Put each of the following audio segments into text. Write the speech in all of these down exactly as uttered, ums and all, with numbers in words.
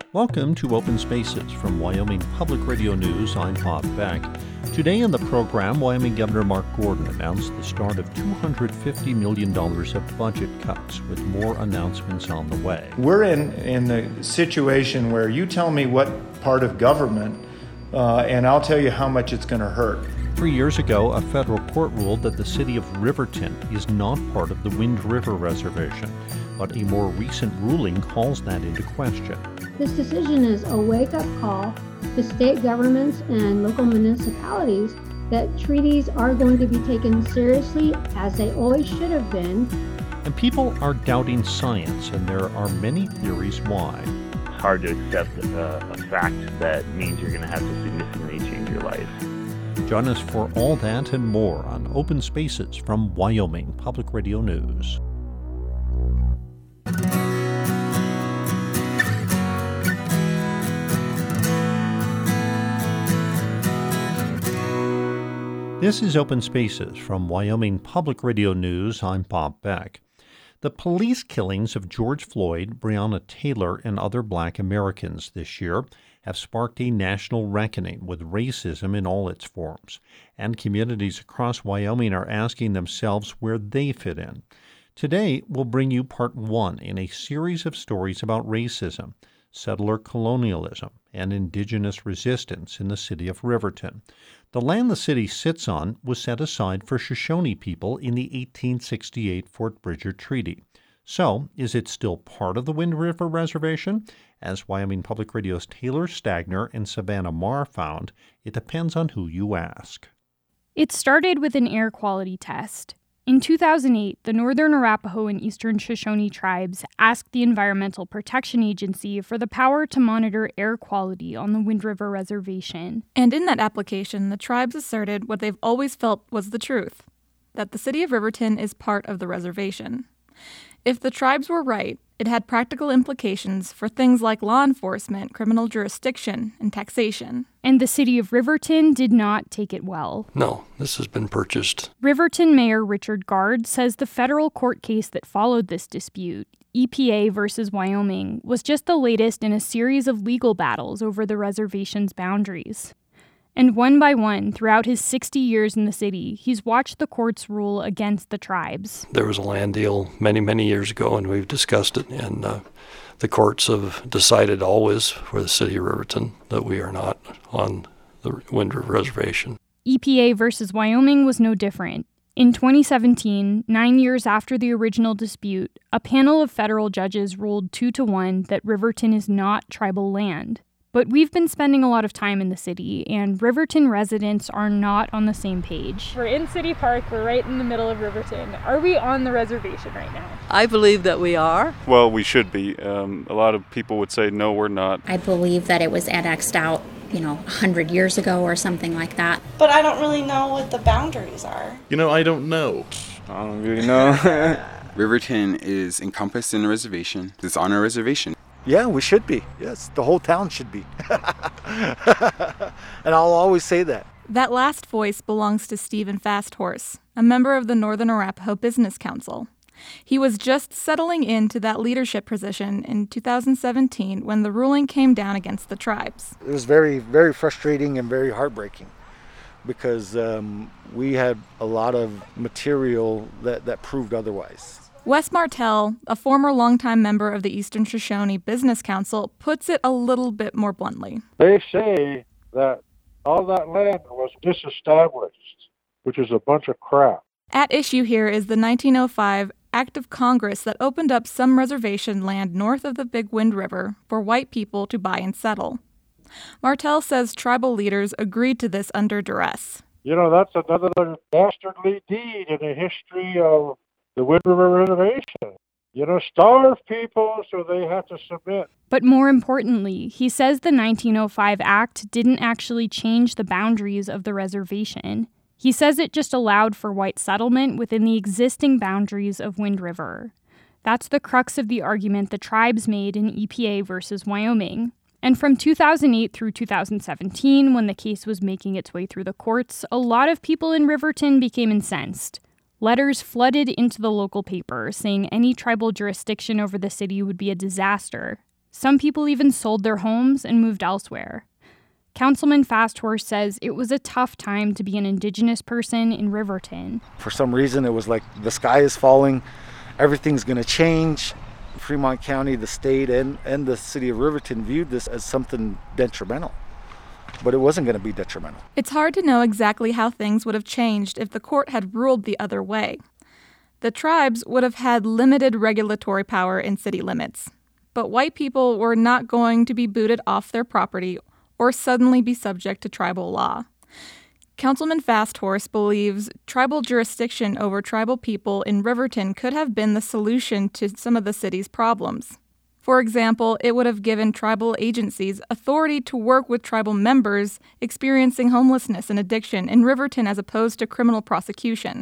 Welcome to Open Spaces from Wyoming Public Radio News. I'm Bob Beck. Today in the program, Wyoming Governor Mark Gordon announced the start of two hundred fifty million dollars of budget cuts, with more announcements on the way. We're in, in a situation where you tell me what part of government, uh, and I'll tell you how much it's going to hurt. Three years ago, a federal court ruled that the city of Riverton is not part of the Wind River Reservation, but a more recent ruling calls that into question. This decision is a wake-up call to state governments and local municipalities that treaties are going to be taken seriously, as they always should have been. And people are doubting science, and there are many theories why. It's hard to accept uh, a fact that means you're going to have to significantly change your life. Join us for all that and more on Open Spaces from Wyoming Public Radio News. This is Open Spaces from Wyoming Public Radio News. I'm Bob Beck. The police killings of George Floyd, Breonna Taylor, and other Black Americans this year have sparked a national reckoning with racism in all its forms, and communities across Wyoming are asking themselves where they fit in. Today, we'll bring you part one in a series of stories about racism, settler colonialism, and indigenous resistance in the city of Riverton. The land the city sits on was set aside for Shoshone people in the eighteen sixty-eight Fort Bridger Treaty. So, is it still part of the Wind River Reservation? As Wyoming Public Radio's Taylor Stagner and Savannah Marr found, it depends on who you ask. It started with an air quality test. In two thousand eight, the Northern Arapaho and Eastern Shoshone tribes asked the Environmental Protection Agency for the power to monitor air quality on the Wind River Reservation. And in that application, the tribes asserted what they've always felt was the truth, that the city of Riverton is part of the reservation. If the tribes were right, it had practical implications for things like law enforcement, criminal jurisdiction, and taxation. And the city of Riverton did not take it well. No, this has been purchased. Riverton Mayor Richard Gard says the federal court case that followed this dispute, E P A versus Wyoming, was just the latest in a series of legal battles over the reservation's boundaries. And one by one, throughout his sixty years in the city, he's watched the courts rule against the tribes. There was a land deal many, many years ago, and we've discussed it, and uh, the courts have decided always for the city of Riverton that we are not on the Wind River Reservation. E P A versus Wyoming was no different. In twenty seventeen, nine years after the original dispute, a panel of federal judges ruled two to one that Riverton is not tribal land. But we've been spending a lot of time in the city, and Riverton residents are not on the same page. We're in City Park. We're right in the middle of Riverton. Are we on the reservation right now? I believe that we are. Well, we should be. Um, a lot of people would say, no, we're not. I believe that it was annexed out, you know, one hundred years ago or something like that. But I don't really know what the boundaries are. You know, I don't know. I don't really know. Riverton is encompassed in a reservation. It's on a reservation. Yeah, we should be. Yes, the whole town should be. And I'll always say that. That last voice belongs to Stephen Fasthorse, a member of the Northern Arapaho Business Council. He was just settling into that leadership position in two thousand seventeen when the ruling came down against the tribes. It was very, very frustrating and very heartbreaking because um, we had a lot of material that, that proved otherwise. Wes Martell, a former longtime member of the Eastern Shoshone Business Council, puts it a little bit more bluntly. They say that all that land was disestablished, which is a bunch of crap. At issue here is the nineteen oh five Act of Congress that opened up some reservation land north of the Big Wind River for white people to buy and settle. Martell says tribal leaders agreed to this under duress. You know, that's another dastardly deed in the history of the Wind River Reservation. You know, starve people so they have to submit. But more importantly, he says the nineteen oh five Act didn't actually change the boundaries of the reservation. He says it just allowed for white settlement within the existing boundaries of Wind River. That's the crux of the argument the tribes made in E P A versus Wyoming. And from two thousand eight through two thousand seventeen, when the case was making its way through the courts, a lot of people in Riverton became incensed. Letters flooded into the local paper saying any tribal jurisdiction over the city would be a disaster. Some people even sold their homes and moved elsewhere. Councilman Fasthorse says it was a tough time to be an Indigenous person in Riverton. For some reason, it was like the sky is falling, everything's going to change. Fremont County, the state, and, and the city of Riverton viewed this as something detrimental, but it wasn't going to be detrimental. It's hard to know exactly how things would have changed if the court had ruled the other way. The tribes would have had limited regulatory power in city limits, but white people were not going to be booted off their property or suddenly be subject to tribal law. Councilman Fasthorse believes tribal jurisdiction over tribal people in Riverton could have been the solution to some of the city's problems. For example, it would have given tribal agencies authority to work with tribal members experiencing homelessness and addiction in Riverton as opposed to criminal prosecution.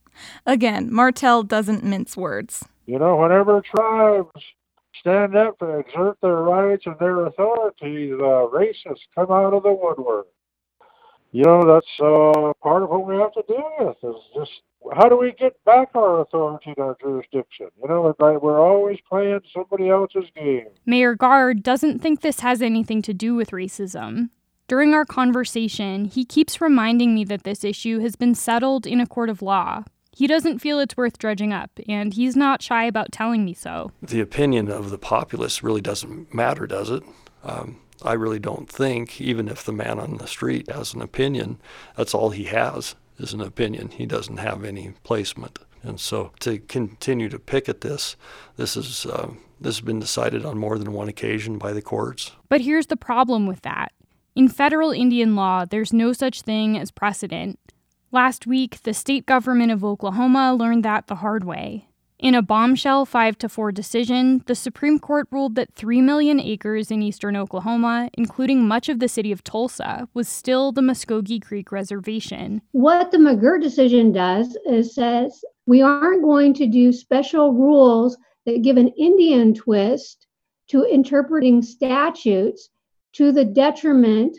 Again, Martell doesn't mince words. You know, whenever tribes stand up to exert their rights and their authority, the racists come out of the woodwork. You know, that's uh, part of what we have to deal with is just how do we get back our authority in our jurisdiction? You know, we're always playing somebody else's game. Mayor Gard doesn't think this has anything to do with racism. During our conversation, he keeps reminding me that this issue has been settled in a court of law. He doesn't feel it's worth dredging up, and he's not shy about telling me so. The opinion of the populace really doesn't matter, does it? Um, I really don't think, even if the man on the street has an opinion, that's all he has is an opinion. He doesn't have any placement. And so to continue to pick at this, this is uh, this has been decided on more than one occasion by the courts. But here's the problem with that. In federal Indian law, there's no such thing as precedent. Last week, the state government of Oklahoma learned that the hard way. In a bombshell five to four decision, the Supreme Court ruled that three million acres in eastern Oklahoma, including much of the city of Tulsa, was still the Muskogee Creek Reservation. What the McGirt decision does is says we aren't going to do special rules that give an Indian twist to interpreting statutes to the detriment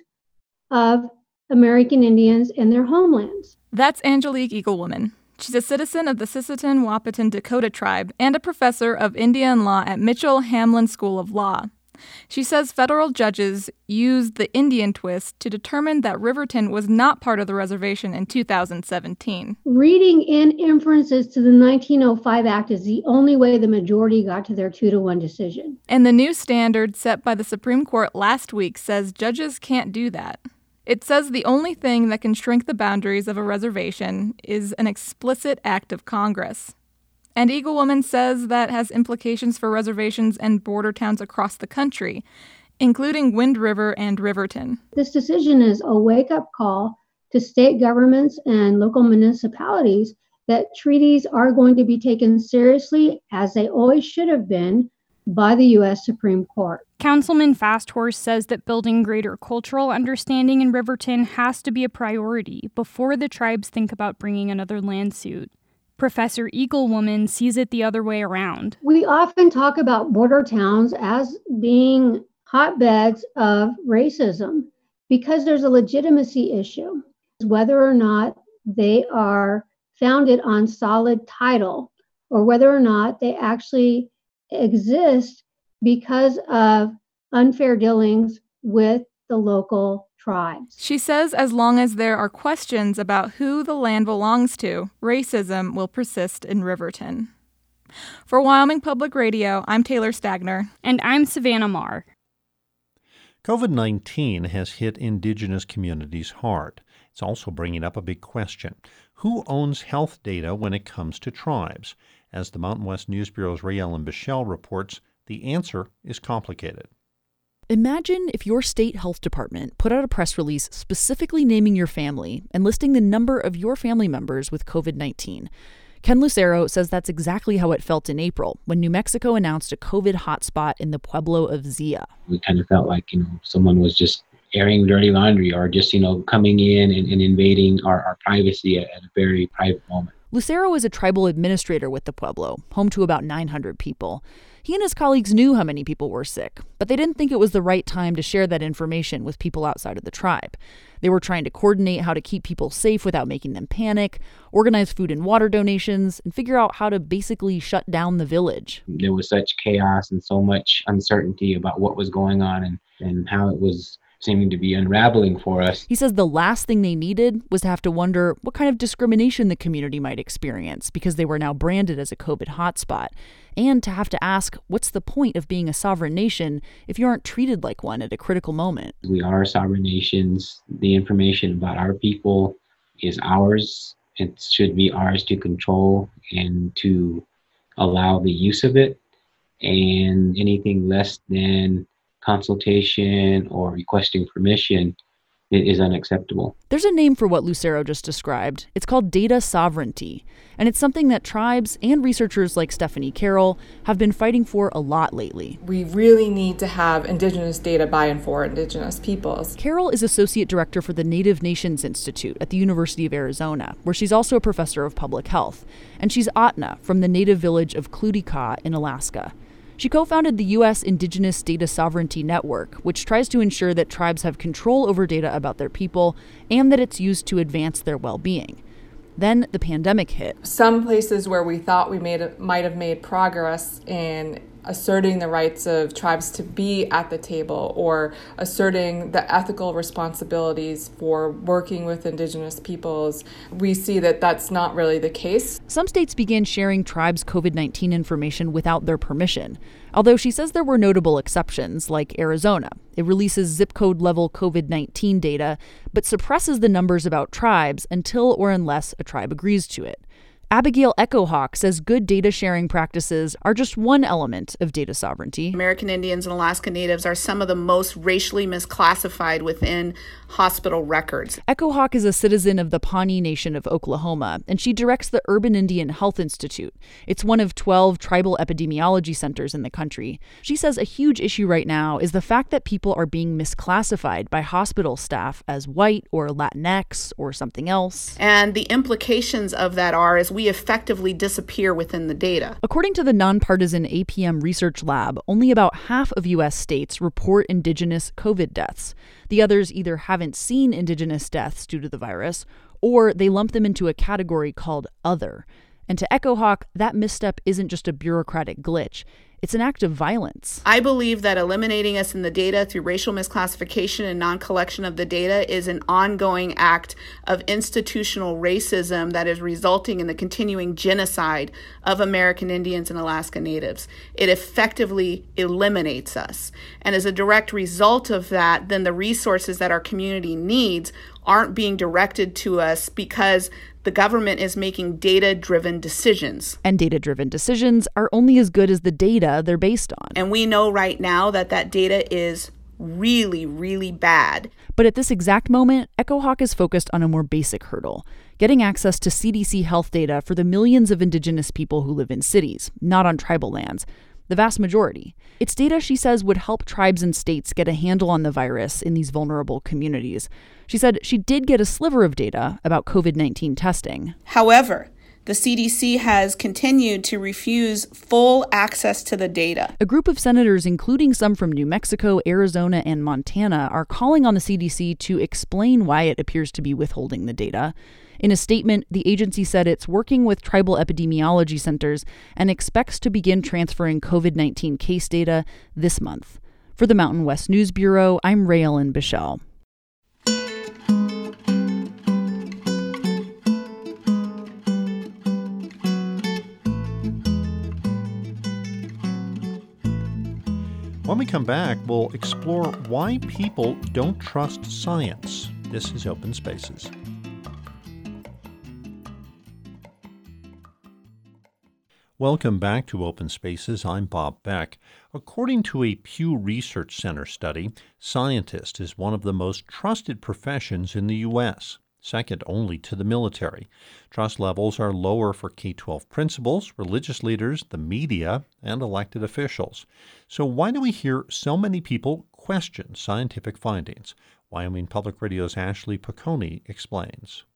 of American Indians and their homelands. That's Angelique Eaglewoman. She's a citizen of the Sisseton Wahpeton Dakota tribe and a professor of Indian law at Mitchell Hamlin School of Law. She says federal judges used the Indian twist to determine that Riverton was not part of the reservation in two thousand seventeen. Reading in inferences to the nineteen oh five Act is the only way the majority got to their two to one decision. And the new standard set by the Supreme Court last week says judges can't do that. It says the only thing that can shrink the boundaries of a reservation is an explicit act of Congress. And Eaglewoman says that has implications for reservations and border towns across the country, including Wind River and Riverton. This decision is a wake-up call to state governments and local municipalities that treaties are going to be taken seriously, as they always should have been, by the U S Supreme Court. Councilman Fasthorse says that building greater cultural understanding in Riverton has to be a priority before the tribes think about bringing another land suit. Professor Eaglewoman sees it the other way around. We often talk about border towns as being hotbeds of racism because there's a legitimacy issue, whether or not they are founded on solid title or whether or not they actually exist because of unfair dealings with the local tribes. She says as long as there are questions about who the land belongs to, racism will persist in Riverton. For Wyoming Public Radio, I'm Taylor Stagner. And I'm Savannah Marr. COVID nineteen has hit Indigenous communities hard. It's also bringing up a big question. Who owns health data when it comes to tribes? As the Mountain West News Bureau's Ray Ellen Bichelle reports, the answer is complicated. Imagine if your state health department put out a press release specifically naming your family and listing the number of your family members with COVID nineteen. Ken Lucero says that's exactly how it felt in April when New Mexico announced a COVID hotspot in the pueblo of Zia. We kind of felt like, you know, someone was just airing dirty laundry or just, you know, coming in and, and invading our, our privacy at, at a very private moment. Lucero is a tribal administrator with the Pueblo, home to about nine hundred people. He and his colleagues knew how many people were sick, but they didn't think it was the right time to share that information with people outside of the tribe. They were trying to coordinate how to keep people safe without making them panic, organize food and water donations, and figure out how to basically shut down the village. There was such chaos and so much uncertainty about what was going on and, and how it was seeming to be unraveling for us. He says the last thing they needed was to have to wonder what kind of discrimination the community might experience because they were now branded as a COVID hotspot, and to have to ask, what's the point of being a sovereign nation if you aren't treated like one at a critical moment? We are sovereign nations. The information about our people is ours. It should be ours to control and to allow the use of it. And anything less than consultation or requesting permission is unacceptable. There's a name for what Lucero just described. It's called data sovereignty, and it's something that tribes and researchers like Stephanie Carroll have been fighting for a lot lately. We really need to have Indigenous data by and for Indigenous peoples. Carroll is Associate Director for the Native Nations Institute at the University of Arizona, where she's also a professor of public health, and she's Atna from the native village of Klutikah in Alaska. She co-founded the U S Indigenous Data Sovereignty Network, which tries to ensure that tribes have control over data about their people and that it's used to advance their well-being. Then the pandemic hit. Some places where we thought we made might have made progress in asserting the rights of tribes to be at the table or asserting the ethical responsibilities for working with Indigenous peoples, we see that that's not really the case. Some states began sharing tribes' COVID nineteen information without their permission, although she says there were notable exceptions, like Arizona. It releases zip code level COVID nineteen data, but suppresses the numbers about tribes until or unless a tribe agrees to it. Abigail Echohawk says good data sharing practices are just one element of data sovereignty. American Indians and Alaska Natives are some of the most racially misclassified within hospital records. Echohawk is a citizen of the Pawnee Nation of Oklahoma, and she directs the Urban Indian Health Institute. It's one of twelve tribal epidemiology centers in the country. She says a huge issue right now is the fact that people are being misclassified by hospital staff as white or Latinx or something else. And the implications of that are is we effectively disappear within the data. According to the nonpartisan A P M Research Lab, only about half of U S states report Indigenous COVID deaths. The others either haven't seen Indigenous deaths due to the virus, or they lump them into a category called other. And to Echohawk, that misstep isn't just a bureaucratic glitch. It's an act of violence. I believe that eliminating us in the data through racial misclassification and non-collection of the data is an ongoing act of institutional racism that is resulting in the continuing genocide of American Indians and Alaska Natives. It effectively eliminates us. And as a direct result of that, then the resources that our community needs aren't being directed to us because the government is making data-driven decisions. And data-driven decisions are only as good as the data they're based on. And we know right now that that data is really, really bad. But at this exact moment, Echohawk is focused on a more basic hurdle, getting access to C D C health data for the millions of Indigenous people who live in cities, not on tribal lands. The vast majority. It's data she says would help tribes and states get a handle on the virus in these vulnerable communities. She said she did get a sliver of data about COVID nineteen testing. However, the C D C has continued to refuse full access to the data. A group of senators, including some from New Mexico, Arizona, and Montana, are calling on the C D C to explain why it appears to be withholding the data. In a statement, the agency said it's working with tribal epidemiology centers and expects to begin transferring COVID nineteen case data this month. For the Mountain West News Bureau, I'm Raylyn Bichelle. When we come back, we'll explore why people don't trust science. This is Open Spaces. Welcome back to Open Spaces. I'm Bob Beck. According to a Pew Research Center study, scientist is one of the most trusted professions in the U S, second only to the military. Trust levels are lower for K twelve principals, religious leaders, the media, and elected officials. So why do we hear so many people question scientific findings? Wyoming Public Radio's Ashley Piccone explains.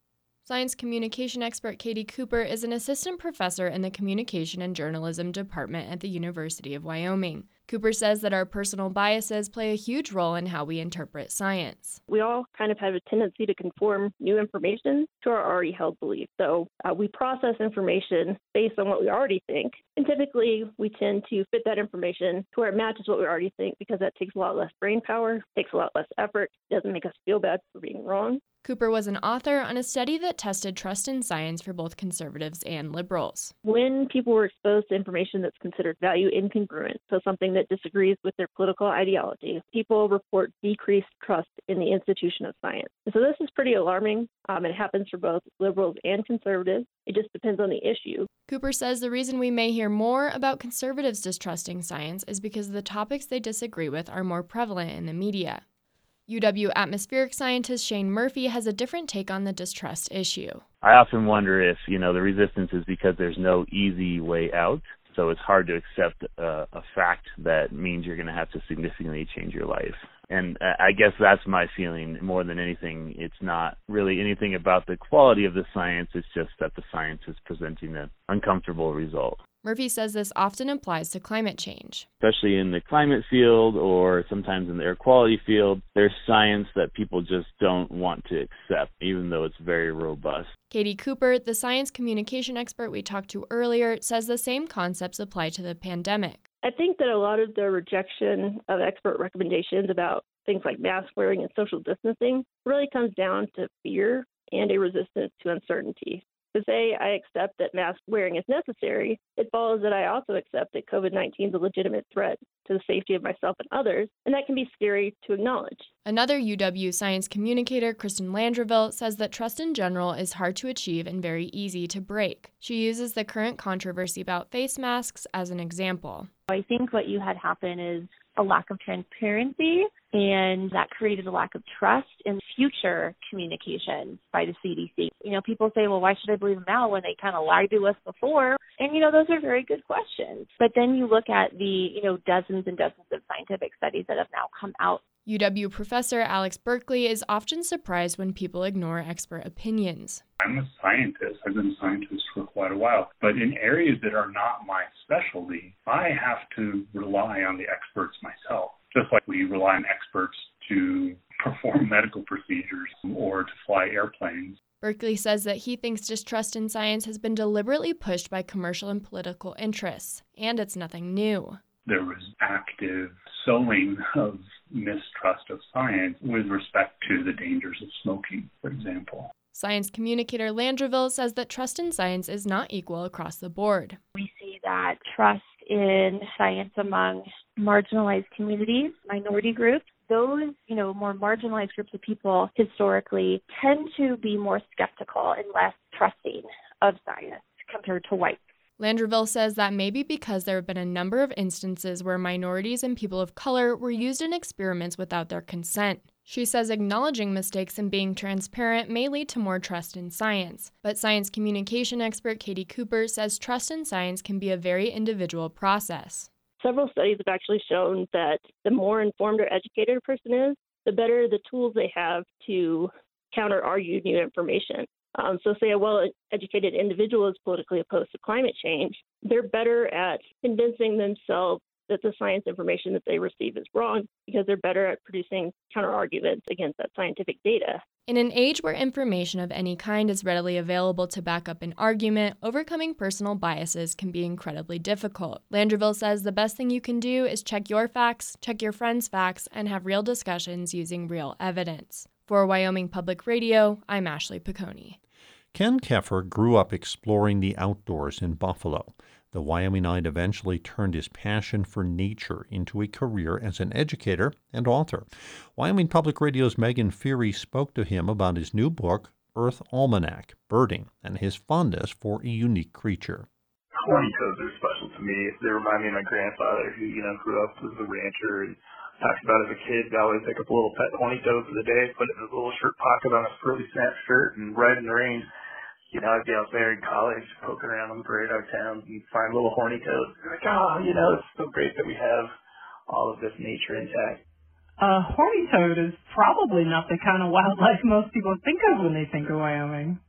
Science communication expert Katie Cooper is an assistant professor in the Communication and Journalism Department at the University of Wyoming. Cooper says that our personal biases play a huge role in how we interpret science. We all kind of have a tendency to conform new information to our already held beliefs. So uh, we process information based on what we already think. And typically, we tend to fit that information to where it matches what we already think because that takes a lot less brain power, takes a lot less effort, doesn't make us feel bad for being wrong. Cooper was an author on a study that tested trust in science for both conservatives and liberals. When people were exposed to information that's considered value incongruent, so something that disagrees with their political ideology, people report decreased trust in the institution of science. And so this is pretty alarming. Um, it happens for both liberals and conservatives. It just depends on the issue. Cooper says the reason we may hear more about conservatives distrusting science is because the topics they disagree with are more prevalent in the media. U W atmospheric scientist Shane Murphy has a different take on the distrust issue. I often wonder if, you know, the resistance is because there's no easy way out. So it's hard to accept uh, a fact that means you're going to have to significantly change your life. And I guess that's my feeling more than anything. It's not really anything about the quality of the science. It's just that the science is presenting an uncomfortable result. Murphy says this often applies to climate change. Especially in the climate field or sometimes in the air quality field, there's science that people just don't want to accept, even though it's very robust. Katie Cooper, the science communication expert we talked to earlier, says the same concepts apply to the pandemic. I think that a lot of the rejection of expert recommendations about things like mask wearing and social distancing really comes down to fear and a resistance to uncertainty. To say I accept that mask wearing is necessary, it follows that I also accept that COVID nineteen is a legitimate threat to the safety of myself and others, and that can be scary to acknowledge. Another U W science communicator, Kristen Landreville, says that trust in general is hard to achieve and very easy to break. She uses the current controversy about face masks as an example. I think what you had happen is a lack of transparency, and that created a lack of trust in future communication by the C D C. You know, people say, well, why should I believe them now when they kind of lied to us before? And, you know, those are very good questions. But then you look at the, you know, dozens and dozens of scientific studies that have now come out. U W professor Alex Berkeley is often surprised when people ignore expert opinions. I'm a scientist. I've been a scientist for quite a while. But in areas that are not my specialty, I have to rely on the experts myself, just like we rely on experts to perform medical procedures or to fly airplanes. Berkeley says that he thinks distrust in science has been deliberately pushed by commercial and political interests, and it's nothing new. There was active sowing of mistrust of science with respect to the dangers of smoking, for example. Science communicator Landreville says that trust in science is not equal across the board. We see that trust in science among marginalized communities, minority groups, those, you know, more marginalized groups of people historically tend to be more skeptical and less trusting of science compared to whites. Landreville says that may be because there have been a number of instances where minorities and people of color were used in experiments without their consent. She says acknowledging mistakes and being transparent may lead to more trust in science. But science communication expert Katie Cooper says trust in science can be a very individual process. Several studies have actually shown that the more informed or educated a person is, the better the tools they have to counter-argue new information. Um, so say a well-educated individual is politically opposed to climate change, they're better at convincing themselves that the science information that they receive is wrong because they're better at producing counter-arguments against that scientific data. In an age where information of any kind is readily available to back up an argument, overcoming personal biases can be incredibly difficult. Landreville says the best thing you can do is check your facts, check your friends' facts, and have real discussions using real evidence. For Wyoming Public Radio, I'm Ashley Piccone. Ken Keffer grew up exploring the outdoors in Buffalo. The Wyomingite eventually turned his passion for nature into a career as an educator and author. Wyoming Public Radio's Megan Feary spoke to him about his new book, Earth Almanac, Birding, and his fondness for a unique creature. Horny toads are special to me. They remind me of my grandfather, who, you know, grew up as a rancher and talked about as a kid, I always pick up a little pet horny toad for the day, put it in his little shirt pocket on his frilly snap shirt, and ride in the rain. You know, I'd be out there in college, poking around on the parade out towns and find little horny toads. Like, oh, you know, it's so great that we have all of this nature intact. A horny toad is probably not the kind of wildlife most people think of when they think of Wyoming.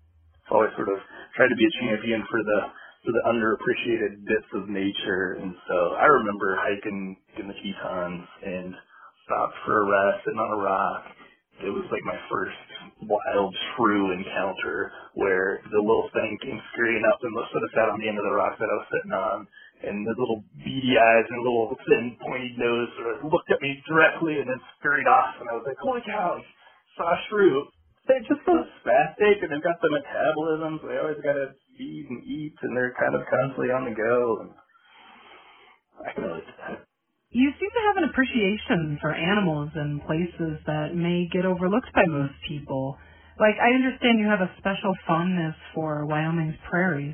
always sort of tried to be a champion for the for the underappreciated bits of nature. And so I remember hiking in the Tetons and stopped for a rest sitting on a rock. It was like my first wild shrew encounter where the little thing came scurrying up and sort of sat on the end of the rock that I was sitting on. And the little beady eyes and little thin pointy nose sort of looked at me directly and then scurried off. And I was like, holy cow, I saw a shrew. They're just so spastic, and they've got the metabolism, so they always got to feed and eat, and they're kind of constantly on the go. And I can relate to that. You seem to have an appreciation for animals in places that may get overlooked by most people. Like, I understand you have a special fondness for Wyoming's prairies.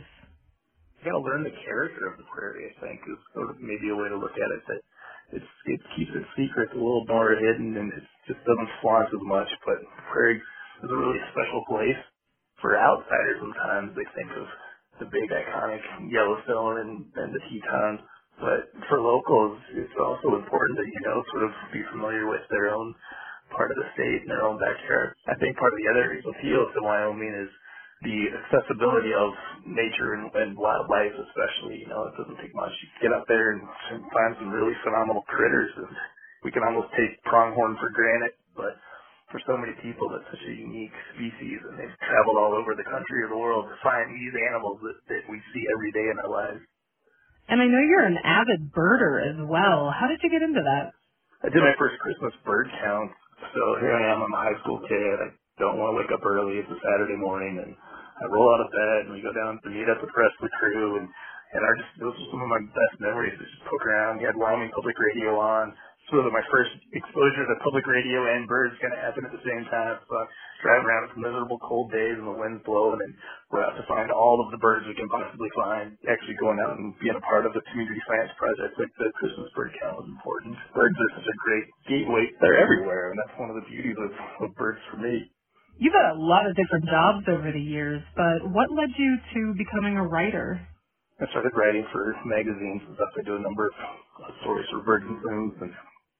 You got to learn the character of the prairie, I think, is sort of maybe a way to look at it. That it's, it keeps its secrets a little more hidden, and it just doesn't flaunt as much. But the prairie is a really special place. For outsiders, sometimes they think of the big iconic Yellowstone and, and the Tetons. But for locals, it's also important that, you know, sort of be familiar with their own part of the state and their own backyard. I think part of the other appeal to Wyoming is the accessibility of nature and, and wildlife, especially. You know, it doesn't take much. You get up there and find some really phenomenal critters. And we can almost take pronghorn for granted, but for so many people, that's such a unique species, and they've traveled all over the country or the world to find these animals that, that we see every day in our lives. And I know you're an avid birder as well. How did you get into that? I did my first Christmas bird count. So here I am, I'm a high school kid. I don't want to wake up early. It's a Saturday morning, and I roll out of bed, and we go down to meet up with the rest of the crew. And, and our just, those are some of my best memories. We just poke around. We had Wyoming Public Radio on. So that my first exposure to public radio and birds kind of happened at the same time. So I'm driving around with miserable cold days and the wind's blowing, and we're out to find all of the birds we can possibly find. Actually going out and being a part of the community science project, like the Christmas bird count, was important. Birds are such a great gateway. They're everywhere, and that's one of the beauties of, of birds for me. You've had a lot of different jobs over the years, but what led you to becoming a writer? I started writing for magazines and stuff. I do a number of stories for Birds and Blooms and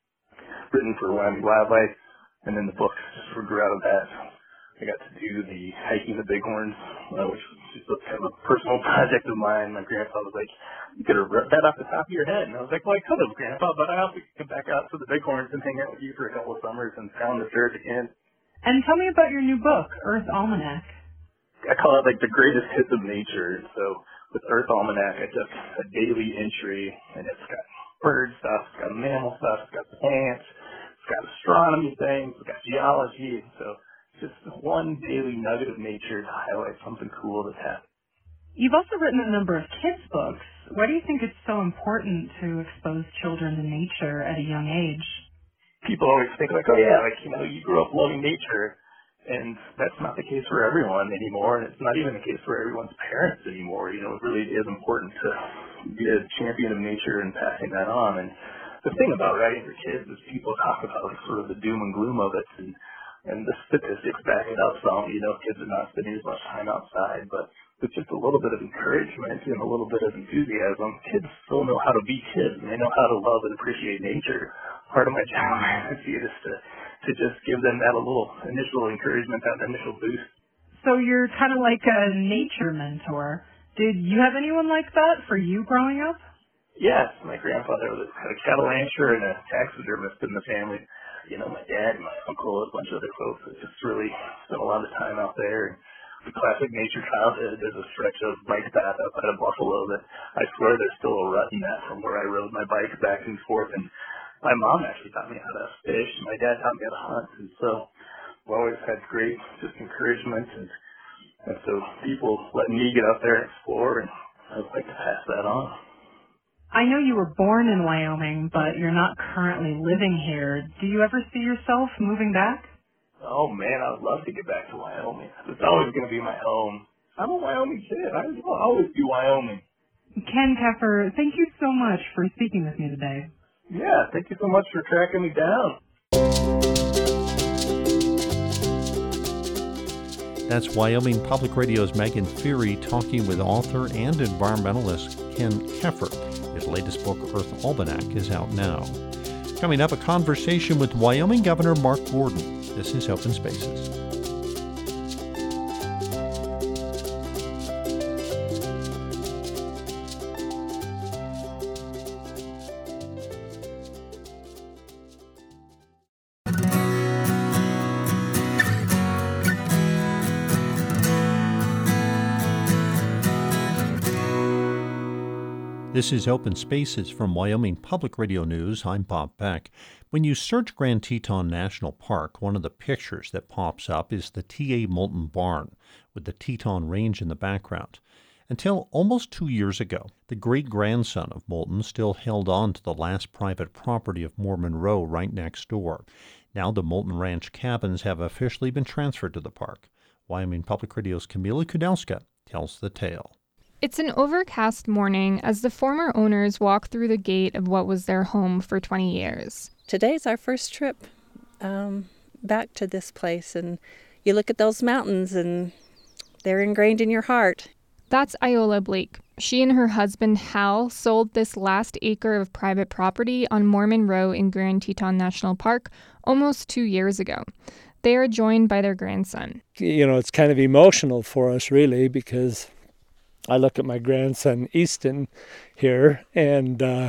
written for Wyoming Wildlife, and then the book just sort of grew out of that. I got to do the hiking the Bighorns, uh, which was just a kind of a personal project of mine. My grandpa was like, you could have ripped that off the top of your head. And I was like, well, I could have, Grandpa, but I also could come back out to the Bighorns and hang out with you for a couple of summers and pound the dirt again. And tell me about your new book, Earth Almanac. I call it like the greatest hits of nature. So with Earth Almanac, I took a daily entry, and it's got bird stuff, it's got mammal stuff, it's got plants, it's got astronomy things, it's got geology. So just one daily nugget of nature to highlight something cool that's happened. You've also written a number of kids' books. Why do you think it's so important to expose children to nature at a young age? People always think like, oh yeah, like, you know, you grew up loving nature. And that's not the case for everyone anymore, and it's not even the case for everyone's parents anymore. You know, it really is important to be a champion of nature and passing that on. And the thing about writing for kids is people talk about like sort of the doom and gloom of it, and and the statistics back it up some. You know, kids are not spending as much time outside, but with just a little bit of encouragement and a little bit of enthusiasm, kids still know how to be kids, and they know how to love and appreciate nature. Part of my job, I see it, is to to just give them that a little initial encouragement, that initial boost. So you're kind of like a nature mentor. Did you have anyone like that for you growing up? Yes, my grandfather was had a cattle rancher and a taxidermist in the family. You know, my dad and my uncle and a bunch of other folks that just really spent a lot of time out there. The classic nature childhood. There's a stretch of bike path outside of Buffalo that I swear there's still a rut in that from where I rode my bike back and forth. And my mom actually taught me how to fish. My dad taught me how to hunt. And so we always had great just encouragement. And, and so people let me get out there and explore, and I would like to pass that on. I know you were born in Wyoming, but you're not currently living here. Do you ever see yourself moving back? Oh, man, I would love to get back to Wyoming. It's always going to be my home. I'm a Wyoming kid. I will always be Wyoming. Ken Keffer, thank you so much for speaking with me today. Yeah, thank you so much for tracking me down. That's Wyoming Public Radio's Megan Feary talking with author and environmentalist Ken Keffer. His latest book, Earth Almanac, is out now. Coming up, a conversation with Wyoming Governor Mark Gordon. This is Open Spaces. This is Open Spaces from Wyoming Public Radio News. I'm Bob Beck. When you search Grand Teton National Park, one of the pictures that pops up is the T A Moulton Barn with the Teton Range in the background. Until almost two years ago, the great-grandson of Moulton still held on to the last private property of Moore Monroe right next door. Now the Moulton Ranch cabins have officially been transferred to the park. Wyoming Public Radio's Camila Kudelska tells the tale. It's an overcast morning as the former owners walk through the gate of what was their home for twenty years. Today's our first trip um, back to this place, and you look at those mountains and they're ingrained in your heart. That's Iola Blake. She and her husband, Hal, sold this last acre of private property on Moore Monroe in Grand Teton National Park almost two years ago. They are joined by their grandson. You know, it's kind of emotional for us, really, because I look at my grandson, Easton, here, and, uh,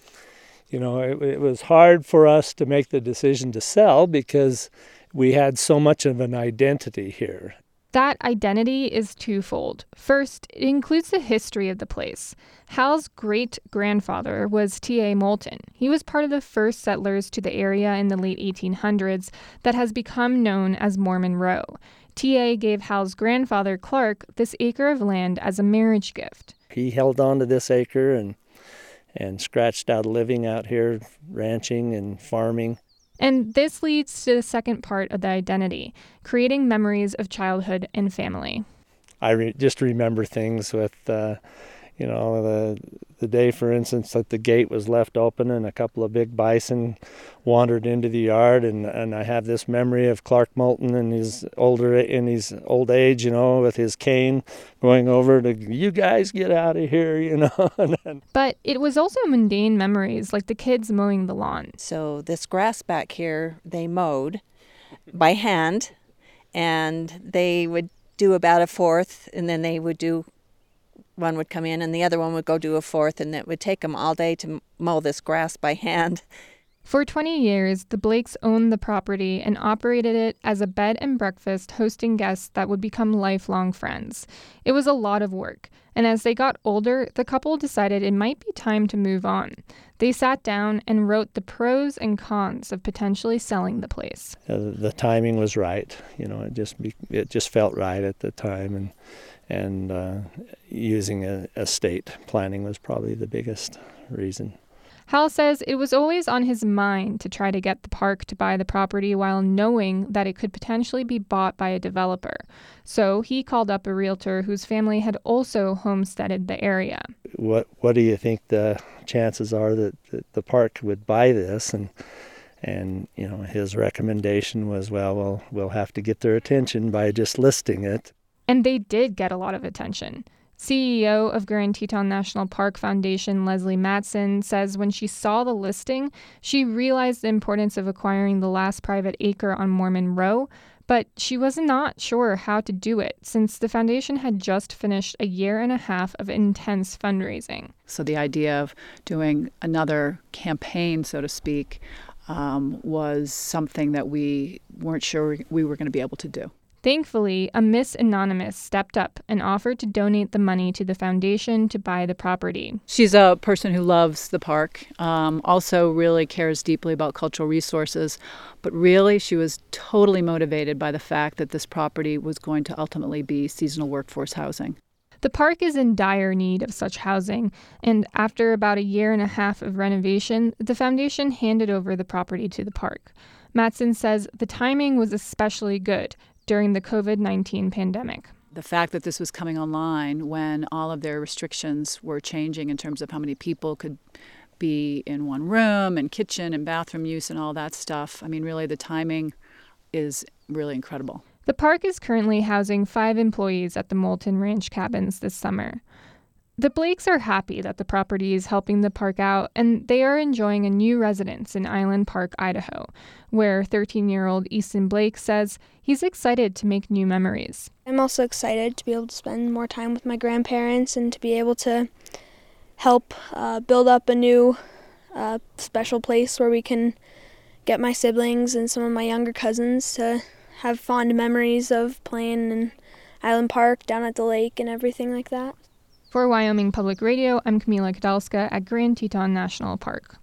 you know, it, it was hard for us to make the decision to sell because we had so much of an identity here. That identity is twofold. First, it includes the history of the place. Hal's great-grandfather was T A Moulton. He was part of the first settlers to the area in the late eighteen hundreds that has become known as Moore Monroe. T A gave Hal's grandfather, Clark, this acre of land as a marriage gift. He held on to this acre and and scratched out a living out here, ranching and farming. And this leads to the second part of the identity, creating memories of childhood and family. I re- just remember things with, uh, you know, the the day, for instance, that the gate was left open and a couple of big bison wandered into the yard, and, and I have this memory of Clark Moulton in his older in his old age, you know, with his cane going over to, you guys get out of here, you know. But it was also mundane memories, like the kids mowing the lawn. So this grass back here, they mowed by hand, and they would do about a fourth, and then they would do one would come in and the other one would go do a fourth, and it would take them all day to mow this grass by hand. For twenty years, the Blakes owned the property and operated it as a bed and breakfast, hosting guests that would become lifelong friends. It was a lot of work, and as they got older, the couple decided it might be time to move on. They sat down and wrote the pros and cons of potentially selling the place. Uh, the timing was right, you know. It just be, it just felt right at the time, and and uh, using a estate planning was probably the biggest reason. Hal says it was always on his mind to try to get the park to buy the property while knowing that it could potentially be bought by a developer. So he called up a realtor whose family had also homesteaded the area. What what do you think the chances are that, that the park would buy this? And and you know, his recommendation was, well, well, we'll have to get their attention by just listing it. And they did get a lot of attention. C E O of Grand Teton National Park Foundation, Leslie Matson, says when she saw the listing, she realized the importance of acquiring the last private acre on Moore Monroe, but she was not sure how to do it since the foundation had just finished a year and a half of intense fundraising. So the idea of doing another campaign, so to speak, um, was something that we weren't sure we were going to be able to do. Thankfully, a Miss Anonymous stepped up and offered to donate the money to the foundation to buy the property. She's a person who loves the park, um, also really cares deeply about cultural resources, but really she was totally motivated by the fact that this property was going to ultimately be seasonal workforce housing. The park is in dire need of such housing, and after about a year and a half of renovation, the foundation handed over the property to the park. Matson says the timing was especially good during the covid nineteen pandemic. The fact that this was coming online when all of their restrictions were changing in terms of how many people could be in one room and kitchen and bathroom use and all that stuff, I mean, really the timing is really incredible. The park is currently housing five employees at the Moulton Ranch cabins this summer. The Blakes are happy that the property is helping the park out, and they are enjoying a new residence in Island Park, Idaho, where thirteen-year-old Easton Blake says he's excited to make new memories. I'm also excited to be able to spend more time with my grandparents and to be able to help uh, build up a new uh, special place where we can get my siblings and some of my younger cousins to have fond memories of playing in Island Park, down at the lake, and everything like that. For Wyoming Public Radio, I'm Camila Kadalska at Grand Teton National Park.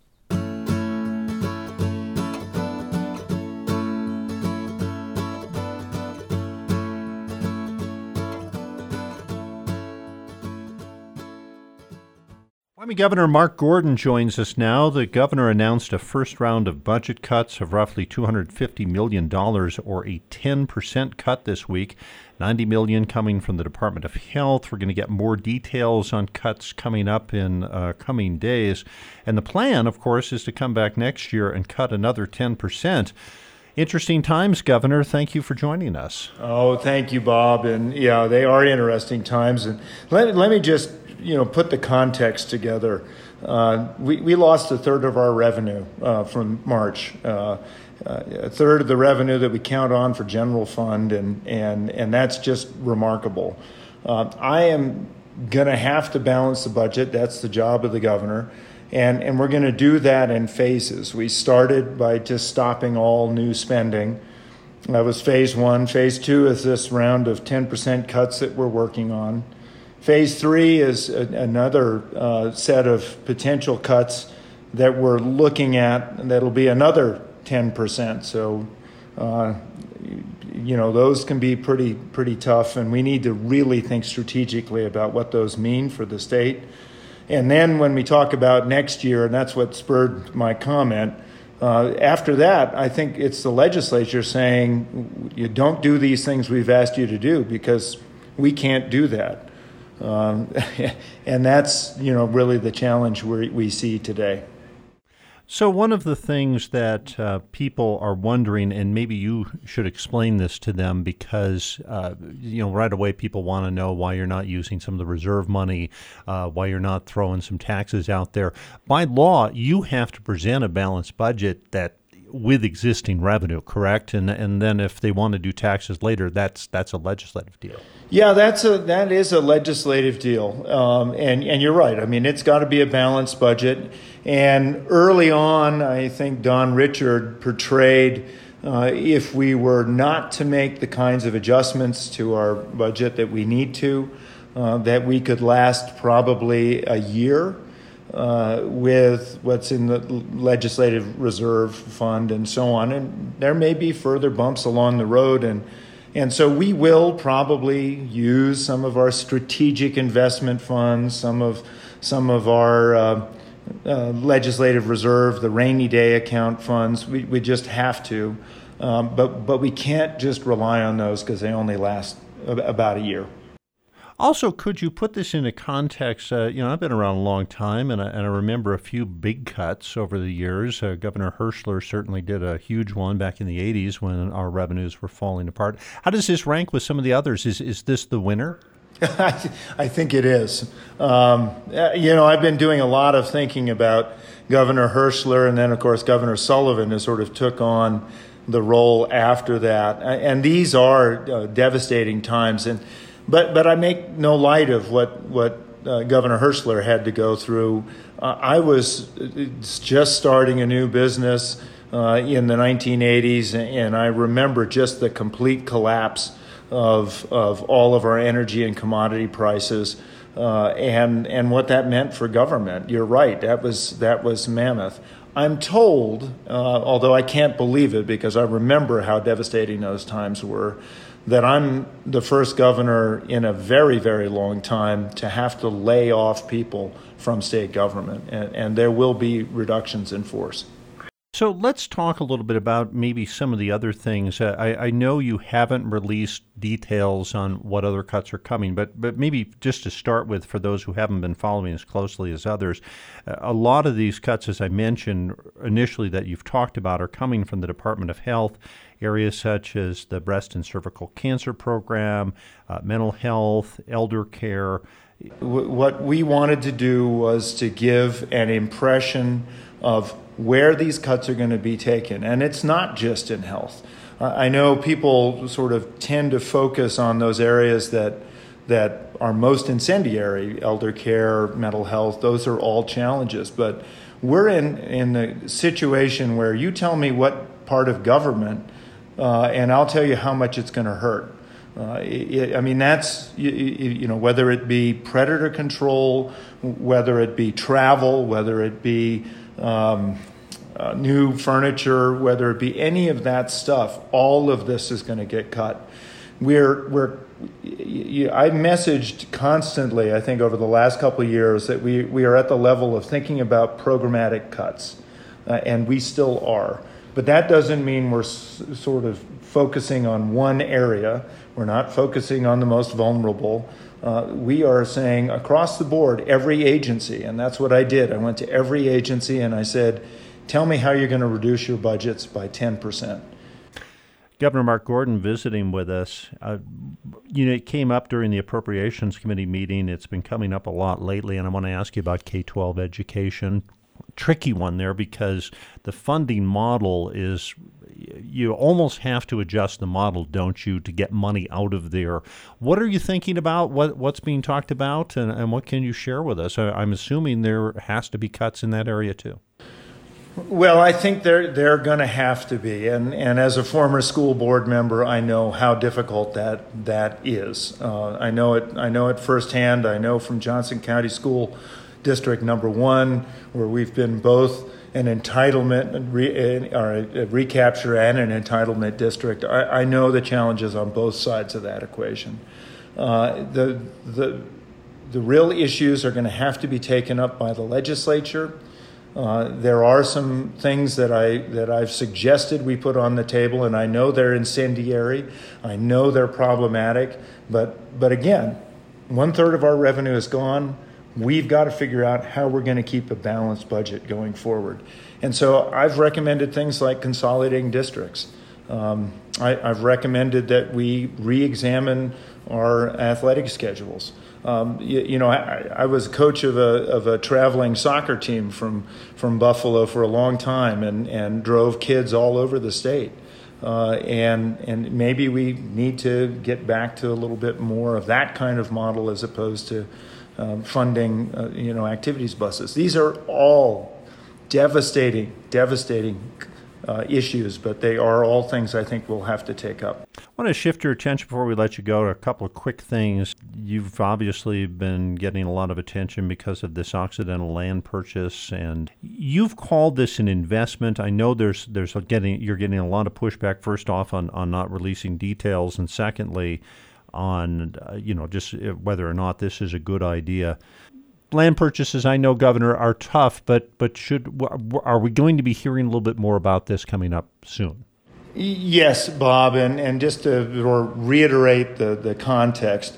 Wyoming Governor Mark Gordon joins us now. The governor announced a first round of budget cuts of roughly two hundred fifty million dollars, or a ten percent cut this week. ninety million dollars coming from the Department of Health. We're going to get more details on cuts coming up in uh, coming days. And the plan, of course, is to come back next year and cut another ten percent. Interesting times, Governor. Thank you for joining us. Oh, thank you, Bob. And yeah, they are interesting times. And let, let me just you know, put the context together. Uh, we, we lost a third of our revenue uh, from March, uh, uh, a third of the revenue that we count on for general fund, and and and that's just remarkable. Uh, I am going to have to balance the budget. That's the job of the governor, and and we're going to do that in phases. We started by just stopping all new spending. That was phase one. Phase two is this round of ten percent cuts that we're working on. Phase three is a, another uh, set of potential cuts that we're looking at, and that'll be another ten percent. So, uh, you know, those can be pretty pretty tough, and we need to really think strategically about what those mean for the state. And then when we talk about next year, and that's what spurred my comment, uh, after that, I think it's the legislature saying, you don't do these things we've asked you to do because we can't do that. Um, and that's, you know, really the challenge we we see today. So one of the things that uh, people are wondering, and maybe you should explain this to them, because, uh, you know, right away people want to know why you're not using some of the reserve money, uh, why you're not throwing some taxes out there. By law, you have to present a balanced budget that with existing revenue, correct? And and then if they want to do taxes later, that's that's a legislative deal. Yeah, that's a that is a legislative deal, um, and and you're right. I mean, it's got to be a balanced budget. And early on, I think Don Richard portrayed uh, if we were not to make the kinds of adjustments to our budget that we need to, uh, that we could last probably a year uh, with what's in the legislative reserve fund and so on. And there may be further bumps along the road, and. And so we will probably use some of our strategic investment funds, some of some of our uh, uh, legislative reserve, the rainy day account funds. We we just have to, um, but but we can't just rely on those because they only last about a year. Also, could you put this into context? Uh, you know, I've been around a long time, and I, and I remember a few big cuts over the years. Uh, Governor Hirschler certainly did a huge one back in the eighties when our revenues were falling apart. How does this rank with some of the others? Is is this the winner? I think it is. Um, you know, I've been doing a lot of thinking about Governor Hirschler, and then, of course, Governor Sullivan has sort of took on the role after that. And these are uh, devastating times. And But but I make no light of what what uh, Governor Hirschler had to go through. Uh, I was just starting a new business uh, in the nineteen eighties, and I remember just the complete collapse of of all of our energy and commodity prices, uh, and and what that meant for government. You're right. That was that was mammoth. I'm told, uh, although I can't believe it because I remember how devastating those times were, that I'm the first governor in a very, very long time to have to lay off people from state government, and, and there will be reductions in force. So let's talk a little bit about maybe some of the other things. Uh, I, I know you haven't released details on what other cuts are coming, but but maybe just to start with, for those who haven't been following as closely as others, uh, a lot of these cuts, as I mentioned initially, that you've talked about are coming from the Department of Health. Areas such as the breast and cervical cancer program, uh, mental health, elder care. What we wanted to do was to give an impression of where these cuts are going to be taken. And it's not just in health. Uh, I know people sort of tend to focus on those areas that that are most incendiary, elder care, mental health. Those are all challenges. But we're in, in a situation where you tell me what part of government Uh, and I'll tell you how much it's going to hurt. Uh, it, I mean, that's, you, you know, whether it be predator control, whether it be travel, whether it be um, uh, new furniture, whether it be any of that stuff, all of this is going to get cut. We're, we're, you, I messaged constantly, I think, over the last couple of years that we, we are at the level of thinking about programmatic cuts, uh, and we still are. But that doesn't mean we're s- sort of focusing on one area. We're not focusing on the most vulnerable. Uh, we are saying across the board, every agency, and that's what I did. I went to every agency and I said, tell me how you're going to reduce your budgets by ten percent. Governor Mark Gordon visiting with us. Uh, you know, it came up during the Appropriations Committee meeting. It's been coming up a lot lately, and I want to ask you about K twelve education. Tricky one there because the funding model is, you almost have to adjust the model, don't you, to get money out of there. What are you thinking about? What what's being talked about, and, and what can you share with us? I, I'm assuming there has to be cuts in that area too. Well, I think they're they're going to have to be, and and as a former school board member, I know how difficult that that is. Uh, I know it. I know it firsthand. I know from Johnson County School District Number One, where we've been both an entitlement or a recapture and an entitlement district. I, I know the challenges on both sides of that equation. Uh, the the the real issues are going to have to be taken up by the legislature. Uh, there are some things that I that I've suggested we put on the table, and I know they're incendiary. I know they're problematic, but but again, one third of our revenue is gone. We've got to figure out how we're going to keep a balanced budget going forward. And so I've recommended things like consolidating districts. Um, I, I've recommended that we re-examine our athletic schedules. Um, you, you know, I, I was coach of a of a traveling soccer team from from Buffalo for a long time, and, and drove kids all over the state. Uh, and and maybe we need to get back to a little bit more of that kind of model as opposed to um, funding, uh, you know, activities buses. These are all devastating, devastating Uh, issues, but they are all things I think we'll have to take up. I want to shift your attention before we let you go to a couple of quick things. You've obviously been getting a lot of attention because of this Occidental land purchase, and you've called this an investment. I know there's there's a getting you're getting a lot of pushback. First off, on on not releasing details, and secondly, on uh, you know just whether or not this is a good idea. Land purchases, I know, Governor, are tough, but but should are we going to be hearing a little bit more about this coming up soon? Yes, Bob, and, and just to or reiterate the, the context,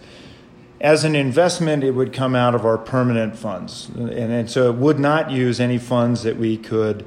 as an investment, it would come out of our permanent funds, and, and so it would not use any funds that we could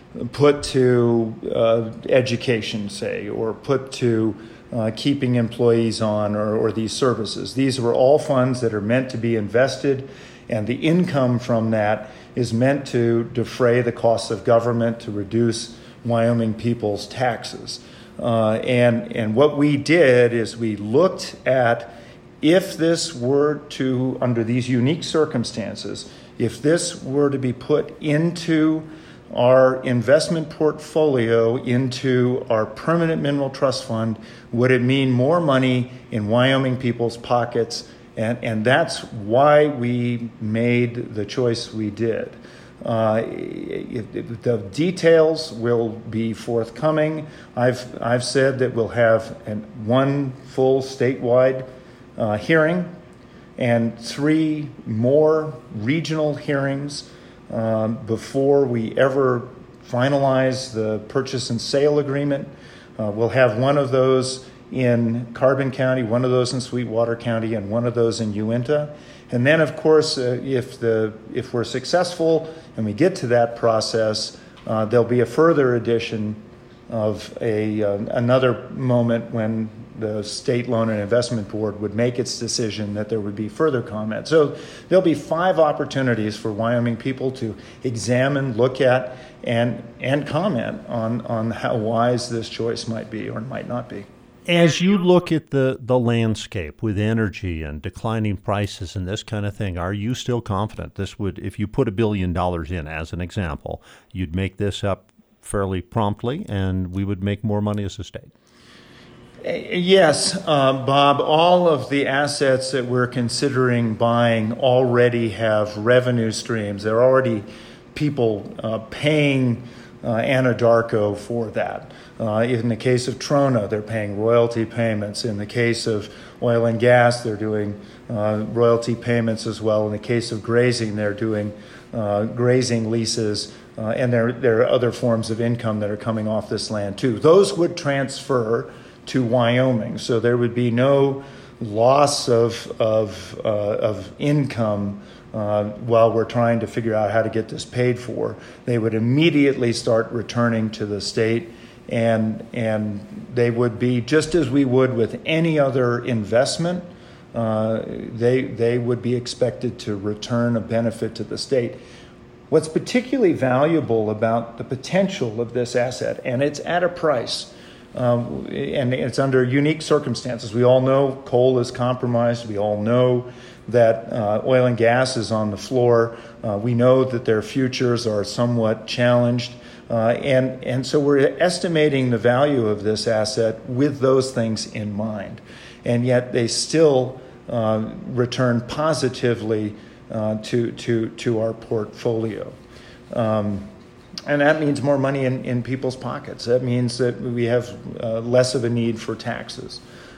put to uh, education, say, or put to uh, keeping employees on or, or these services. These were all funds that are meant to be invested, and the income from that is meant to defray the costs of government, to reduce Wyoming people's taxes. Uh, and, and what we did is we looked at if this were to, under these unique circumstances, if this were to be put into our investment portfolio, into our permanent mineral trust fund, would it mean more money in Wyoming people's pockets? And, and that's why we made the choice we did. Uh, it, it, the details will be forthcoming. I've I've said that we'll have an, one full statewide uh, hearing and three more regional hearings um, before we ever finalize the purchase and sale agreement. Uh, we'll have one of those in Carbon County, one of those in Sweetwater County, and one of those in Uinta. And then, of course, uh, if the if we're successful and we get to that process, uh, there'll be a further edition of a uh, another moment when the State Loan and Investment Board would make its decision that there would be further comment. So there'll be five opportunities for Wyoming people to examine, look at, and and comment on, on how wise this choice might be or might not be. As you look at the, the landscape with energy and declining prices and this kind of thing, are you still confident this would, if you put a billion dollars in as an example, you'd make this up fairly promptly and we would make more money as a state? Yes, uh, Bob, all of the assets that we're considering buying already have revenue streams. There are already people uh, paying uh, Anadarko for that. Uh, in the case of Trona, they're paying royalty payments. In the case of oil and gas, they're doing uh, royalty payments as well. In the case of grazing, they're doing uh, grazing leases. Uh, and there, there are other forms of income that are coming off this land too. Those would transfer to Wyoming, so there would be no loss of of uh, of income uh, while we're trying to figure out how to get this paid for. They would immediately start returning to the state, and and they would be just as we would with any other investment. Uh, they they would be expected to return a benefit to the state. What's particularly valuable about the potential of this asset, and it's at a price, um, and it's under unique circumstances. We all know coal is compromised. We all know that uh, oil and gas is on the floor. Uh, we know that their futures are somewhat challenged. Uh, and, and so we're estimating the value of this asset with those things in mind. And yet they still uh, return positively Uh, to to to our portfolio, um, and that means more money in, in people's pockets. That means that we have uh, less of a need for taxes.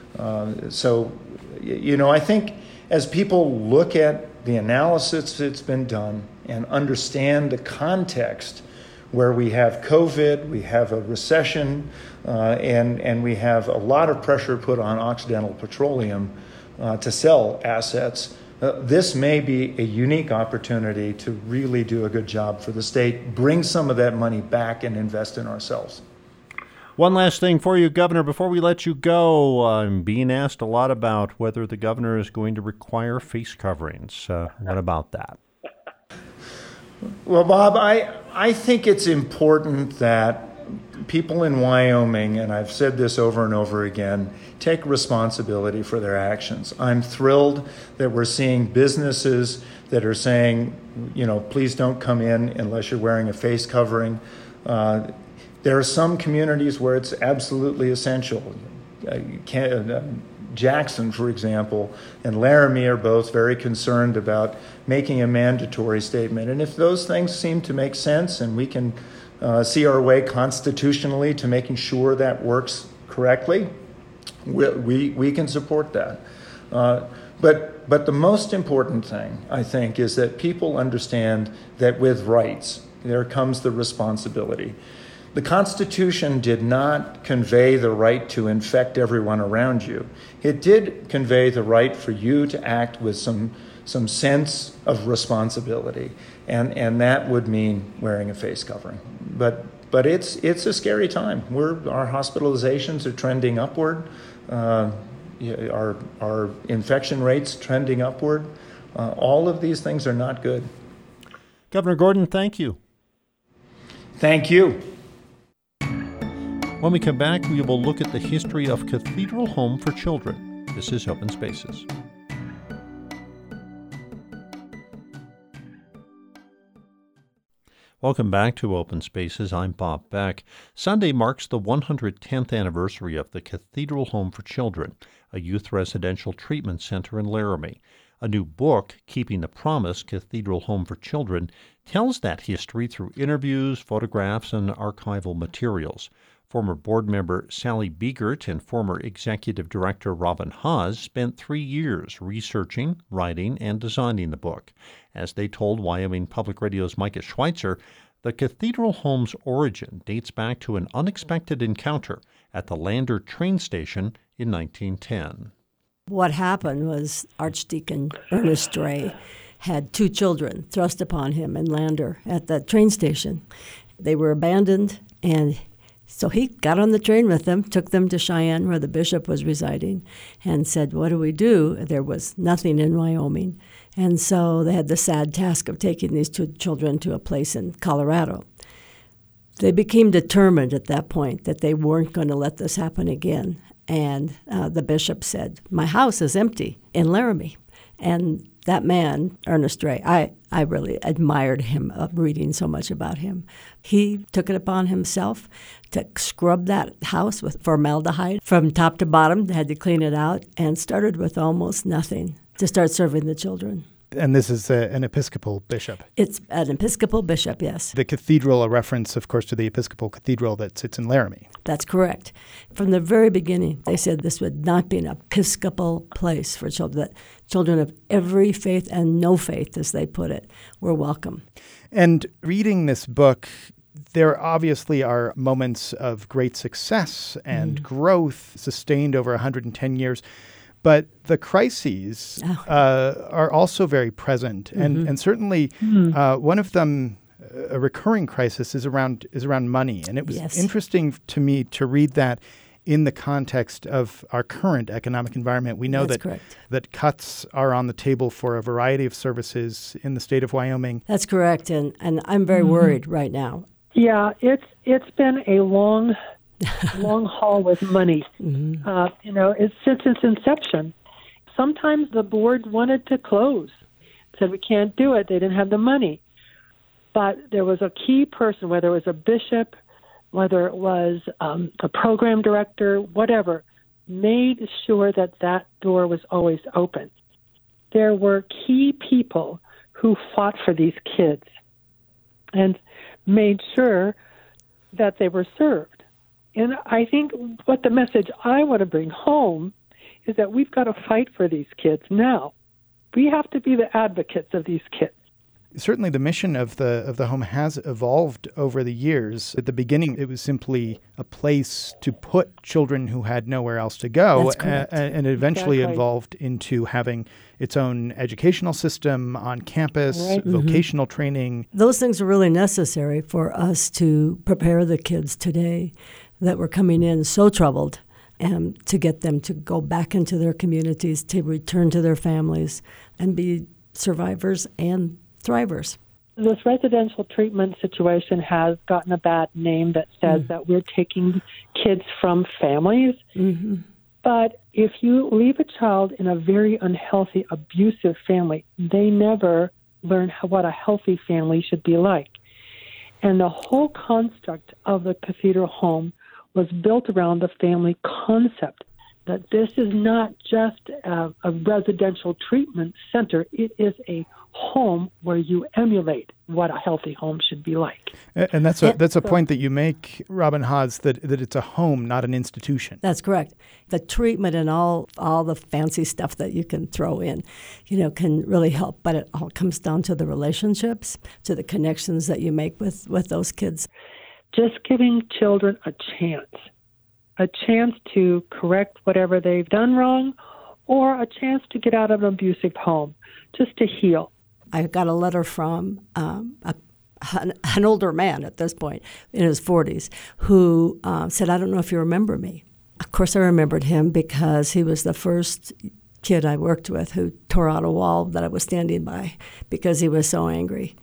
Uh, so, you know, I think as people look at the analysis that's been done and understand the context where we have COVID, we have a recession, uh, and and we have a lot of pressure put on Occidental Petroleum uh, to sell assets. Uh, this may be a unique opportunity to really do a good job for the state, bring some of that money back and invest in ourselves. One last thing for you, Governor, before we let you go. I'm being asked a lot about whether the governor is going to require face coverings. Uh, what about that? Well, Bob, I, I think it's important that people in Wyoming, and I've said this over and over again, take responsibility for their actions. I'm thrilled that we're seeing businesses that are saying, you know, please don't come in unless you're wearing a face covering. Uh, there are some communities where it's absolutely essential. Uh, you can't, uh, Jackson, for example, and Laramie are both very concerned about making a mandatory statement. And if those things seem to make sense and we can uh, see our way constitutionally to making sure that works correctly, we, we, we can support that. Uh, but, but the most important thing, I think, is that people understand that with rights, there comes the responsibility. The Constitution did not convey the right to infect everyone around you. It did convey the right for you to act with some some sense of responsibility, and, and that would mean wearing a face covering. But but it's it's a scary time. We're our hospitalizations are trending upward. Uh, our our infection rates trending upward. Uh, all of these things are not good. Governor Gordon, thank you. Thank you. When we come back, we will look at the history of Cathedral Home for Children. This is Open Spaces. Welcome back to Open Spaces. I'm Bob Beck. Sunday marks the one hundred tenth anniversary of the Cathedral Home for Children, a youth residential treatment center in Laramie. A new book, Keeping the Promise, Cathedral Home for Children, tells that history through interviews, photographs, and archival materials. Former board member Sally Biegert and former executive director Robin Haas spent three years researching, writing, and designing the book. As they told Wyoming Public Radio's Micah Schweitzer, the Cathedral Home's origin dates back to an unexpected encounter at the Lander train station in nineteen ten. What happened was Archdeacon Ernest Ray had two children thrust upon him in Lander at the train station. They were abandoned, and so he got on the train with them, took them to Cheyenne, where the bishop was residing, and said, what do we do? There was nothing in Wyoming. And so they had the sad task of taking these two children to a place in Colorado. They became determined at that point that they weren't going to let this happen again. And uh, the bishop said, my house is empty in Laramie. And that man, Ernest Ray, I, I really admired him, uh, reading so much about him. He took it upon himself to scrub that house with formaldehyde from top to bottom, had to clean it out, and started with almost nothing to start serving the children. And this is a, an Episcopal bishop. It's an Episcopal bishop, yes. The cathedral, a reference, of course, to the Episcopal Cathedral that sits in Laramie. That's correct. From the very beginning, they said this would not be an Episcopal place for children, that children of every faith and no faith, as they put it, were welcome. And reading this book, there obviously are moments of great success and mm. growth sustained over one hundred ten years. But the crises oh. uh, are also very present, and mm-hmm. and certainly mm. uh, one of them, a recurring crisis, is around is around money. And it was yes. interesting to me to read that in the context of our current economic environment. We know That's that correct. that cuts are on the table for a variety of services in the state of Wyoming. That's correct, and and I'm very mm-hmm. worried right now. Yeah, it's it's been a long. long haul with money. Mm-hmm. Uh, you know, it's since its inception. Sometimes the board wanted to close, said we can't do it. They didn't have the money. But there was a key person, whether it was a bishop, whether it was um, a program director, whatever, made sure that that door was always open. There were key people who fought for these kids and made sure that they were served. And I think what the message I want to bring home is that we've got to fight for these kids now. We have to be the advocates of these kids. Certainly the mission of the of the home has evolved over the years. At the beginning, it was simply a place to put children who had nowhere else to go. That's correct. Uh, and it eventually exactly. evolved into having its own educational system on campus, right. vocational mm-hmm. training. Those things are really necessary for us to prepare the kids today that were coming in so troubled, and to get them to go back into their communities, to return to their families, and be survivors and thrivers. This residential treatment situation has gotten a bad name that says mm. that we're taking kids from families. Mm-hmm. But if you leave a child in a very unhealthy, abusive family, they never learn how, what a healthy family should be like. And the whole construct of the cathedral home was built around the family concept, that this is not just a, a residential treatment center. It is a home where you emulate what a healthy home should be like. And that's a that's a point that you make, Robin Haas, that, that it's a home, not an institution. That's correct. The treatment and all all the fancy stuff that you can throw in, you know, can really help. But it all comes down to the relationships, to the connections that you make with, with those kids. Just giving children a chance, a chance to correct whatever they've done wrong, or a chance to get out of an abusive home, just to heal. I got a letter from um, a, an, an older man at this point, in his forties, who uh, said, I don't know if you remember me. Of course I remembered him because he was the first kid I worked with who tore out a wall that I was standing by because he was so angry.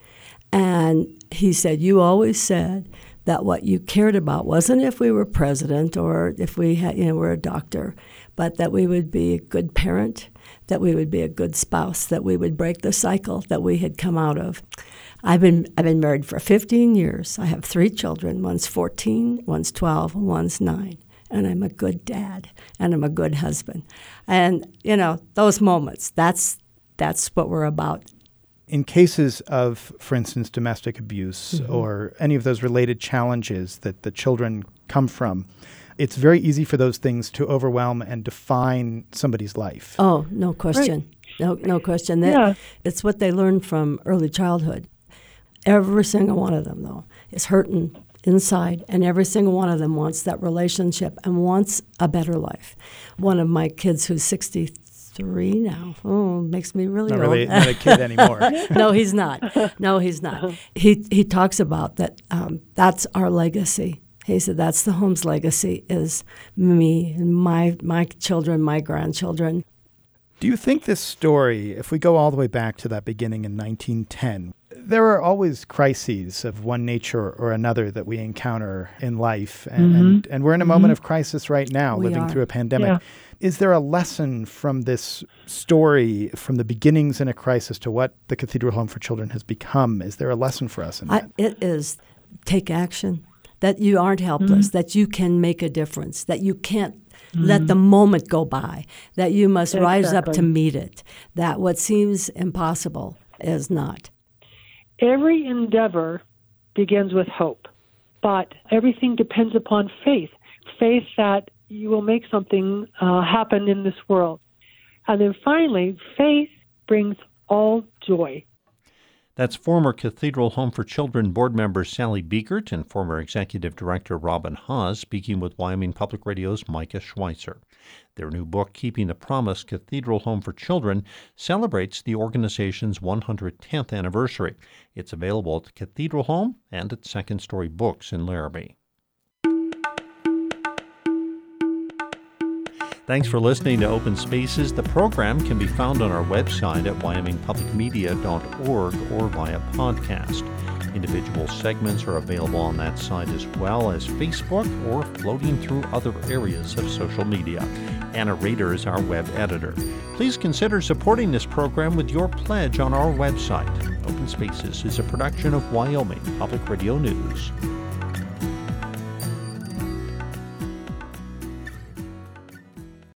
And he said, you always said that what you cared about wasn't if we were president or if we had, you know, were a doctor, but that we would be a good parent, that we would be a good spouse, that we would break the cycle that we had come out of. I've been I've been married for fifteen years. I have three children. One's fourteen, one's twelve, and one's nine. And I'm a good dad, and I'm a good husband. And, you know, those moments, that's that's what we're about. In cases of, for instance, domestic abuse Mm-hmm. or any of those related challenges that the children come from, it's very easy for those things to overwhelm and define somebody's life. Oh, no question. Right. No no question. That, yeah. It's what they learn from early childhood. Every single one of them, though, is hurting inside, and every single one of them wants that relationship and wants a better life. One of my kids who's sixty-three now, oh, makes me really not old. Really, not a kid anymore. No, he's not. No, he's not. He he talks about that. Um, that's our legacy. He said that's the home's legacy is me and my my children, my grandchildren. Do you think this story, if we go all the way back to that beginning in nineteen ten, There are always crises of one nature or another that we encounter in life. And, Mm-hmm. and, and we're in a moment Mhm. of crisis right now, We living are. through a pandemic. Yeah. Is there a lesson from this story, from the beginnings in a crisis to what the Cathedral Home for Children has become? Is there a lesson for us in I, that? it is take action, that you aren't helpless, that you can make a difference, that you can't let the moment go by, that you must rise up to Exactly. meet it, that what seems impossible is not. Every endeavor begins with hope, but everything depends upon faith. Faith that you will make something uh, happen in this world. And then finally, faith brings all joy. That's former Cathedral Home for Children board member Sally Biegert and former executive director Robin Haas speaking with Wyoming Public Radio's Micah Schweitzer. Their new book, Keeping the Promise, Cathedral Home for Children, celebrates the organization's one hundred tenth anniversary. It's available at the Cathedral Home and at Second Story Books in Laramie. Thanks for listening to Open Spaces. The program can be found on our website at wyoming public media dot org or via podcast. Individual segments are available on that site as well as Facebook or floating through other areas of social media. Anna Rader is our web editor. Please consider supporting this program with your pledge on our website. Open Spaces is a production of Wyoming Public Radio News.